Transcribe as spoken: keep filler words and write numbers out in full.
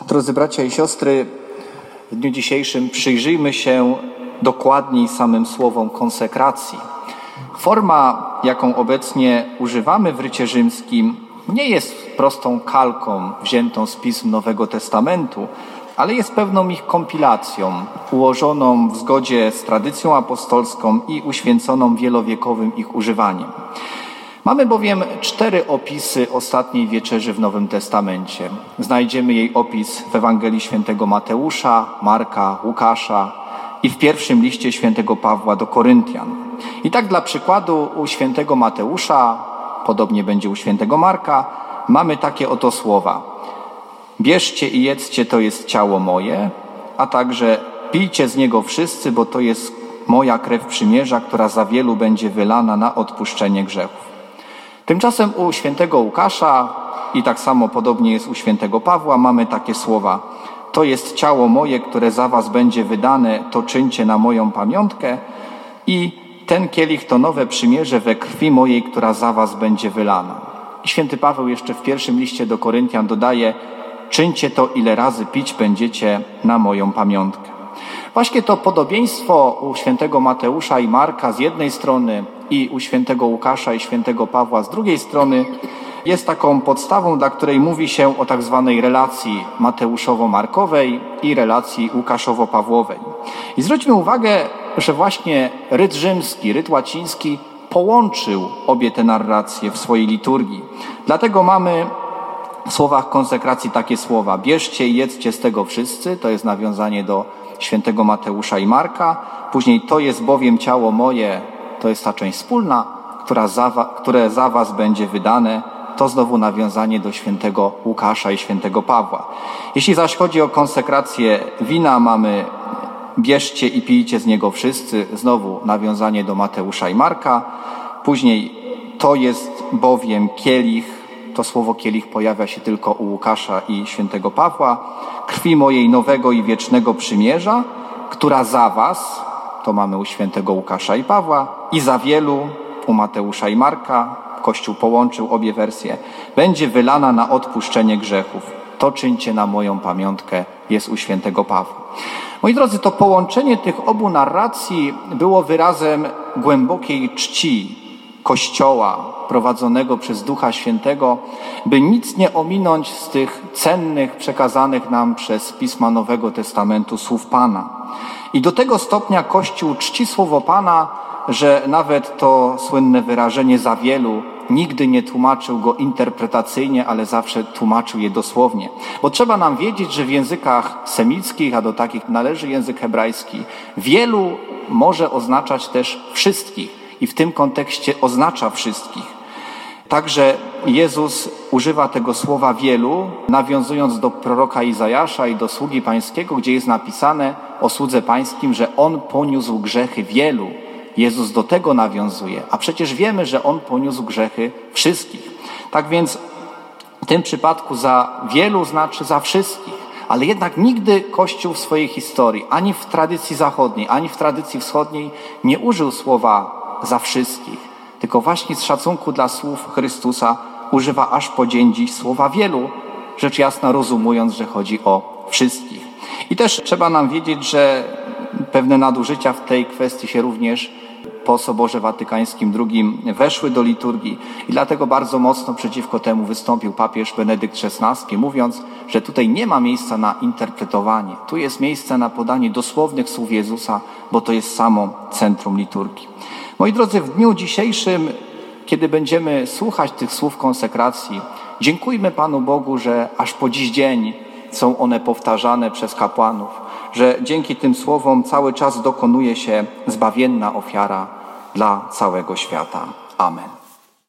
Drodzy bracia i siostry, w dniu dzisiejszym przyjrzyjmy się dokładniej samym słowom konsekracji. Forma, jaką obecnie używamy w rycie rzymskim, nie jest prostą kalką wziętą z pism Nowego Testamentu, ale jest pewną ich kompilacją, ułożoną w zgodzie z tradycją apostolską i uświęconą wielowiekowym ich używaniem. Mamy bowiem cztery opisy ostatniej wieczerzy w Nowym Testamencie. Znajdziemy jej opis w Ewangelii świętego Mateusza, Marka, Łukasza i w pierwszym liście świętego Pawła do Koryntian. I tak dla przykładu u świętego Mateusza, podobnie będzie u świętego Marka, mamy takie oto słowa: bierzcie i jedzcie, to jest ciało moje, a także pijcie z niego wszyscy, bo to jest moja krew przymierza, która za wielu będzie wylana na odpuszczenie grzechów. Tymczasem u świętego Łukasza i tak samo podobnie jest u świętego Pawła mamy takie słowa: to jest ciało moje, które za was będzie wydane, to czyńcie na moją pamiątkę, i ten kielich to nowe przymierze we krwi mojej, która za was będzie wylana. I święty Paweł jeszcze w pierwszym liście do Koryntian dodaje: czyńcie to, ile razy pić będziecie na moją pamiątkę. Właśnie to podobieństwo u świętego Mateusza i Marka z jednej strony i u świętego Łukasza i świętego Pawła z drugiej strony jest taką podstawą, dla której mówi się o tak zwanej relacji mateuszowo-markowej i relacji łukaszowo-pawłowej. I zwróćmy uwagę, że właśnie ryt rzymski, ryt łaciński połączył obie te narracje w swojej liturgii. Dlatego mamy w słowach konsekracji takie słowa: bierzcie i jedzcie z tego wszyscy, to jest nawiązanie do świętego Mateusza i Marka. Później to jest bowiem ciało moje, to jest ta część wspólna, która za, które za was będzie wydane, to znowu nawiązanie do świętego Łukasza i świętego Pawła. Jeśli zaś chodzi o konsekrację wina, mamy bierzcie i pijcie z niego wszyscy, znowu nawiązanie do Mateusza i Marka. Później to jest bowiem kielich, to słowo kielich pojawia się tylko u Łukasza i świętego Pawła, krwi mojej nowego i wiecznego przymierza, która za was, to mamy u świętego Łukasza i Pawła, i za wielu u Mateusza i Marka, Kościół połączył obie wersje, będzie wylana na odpuszczenie grzechów. To czyńcie na moją pamiątkę, jest u świętego Pawła. Moi drodzy, to połączenie tych obu narracji było wyrazem głębokiej czci Kościoła prowadzonego przez Ducha Świętego, by nic nie ominąć z tych cennych, przekazanych nam przez Pisma Nowego Testamentu słów Pana. I do tego stopnia Kościół czci słowo Pana, że nawet to słynne wyrażenie za wielu nigdy nie tłumaczył go interpretacyjnie, ale zawsze tłumaczył je dosłownie. Bo trzeba nam wiedzieć, że w językach semickich, a do takich należy język hebrajski, wielu może oznaczać też wszystkich i w tym kontekście oznacza wszystkich. Także Jezus używa tego słowa wielu, nawiązując do proroka Izajasza i do sługi pańskiego, gdzie jest napisane o słudze pańskim, że on poniósł grzechy wielu. Jezus do tego nawiązuje, a przecież wiemy, że on poniósł grzechy wszystkich. Tak więc w tym przypadku za wielu znaczy za wszystkich, ale jednak nigdy Kościół w swojej historii, ani w tradycji zachodniej, ani w tradycji wschodniej nie użył słowa za wszystkich, tylko właśnie z szacunku dla słów Chrystusa używa aż po dzień dziś słowa wielu, rzecz jasna rozumując, że chodzi o wszystkich. I też trzeba nam wiedzieć, że pewne nadużycia w tej kwestii się również po Soborze Watykańskim drugim weszły do liturgii i dlatego bardzo mocno przeciwko temu wystąpił papież Benedykt szesnasty, mówiąc, że tutaj nie ma miejsca na interpretowanie. Tu jest miejsce na podanie dosłownych słów Jezusa, bo to jest samo centrum liturgii. Moi drodzy, w dniu dzisiejszym, kiedy będziemy słuchać tych słów konsekracji, dziękujmy Panu Bogu, że aż po dziś dzień są one powtarzane przez kapłanów, że dzięki tym słowom cały czas dokonuje się zbawienna ofiara dla całego świata. Amen.